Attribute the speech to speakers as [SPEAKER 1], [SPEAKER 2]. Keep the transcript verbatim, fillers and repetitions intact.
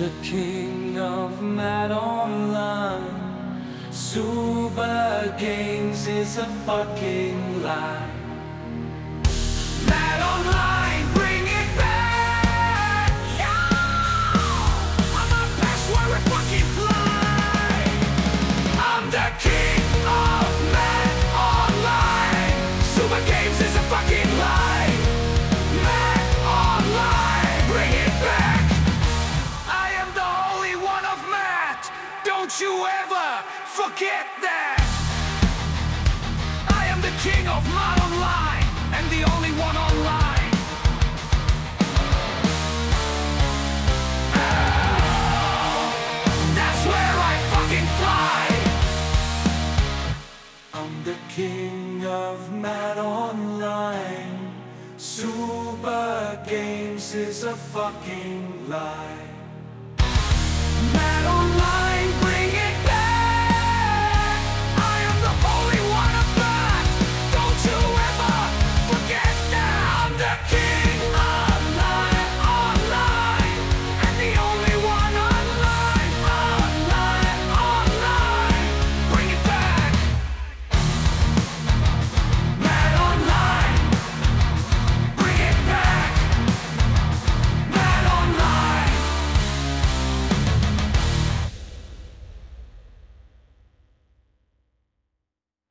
[SPEAKER 1] the king of Mad Online. Super Games is a fucking lie. Mad Online, bring it back! Yeah! I'm a best where we fucking fly. I'm the king of Mad Online. Super Games is a fucking lie. Mad Online, bring it back. I am the Holy One of Matt. Don't you ever forget that. I am the king of Mad Online and the only one online. Oh, that's where I fucking fly. I'm the king of Mad Online. Super Games is a fucking lie.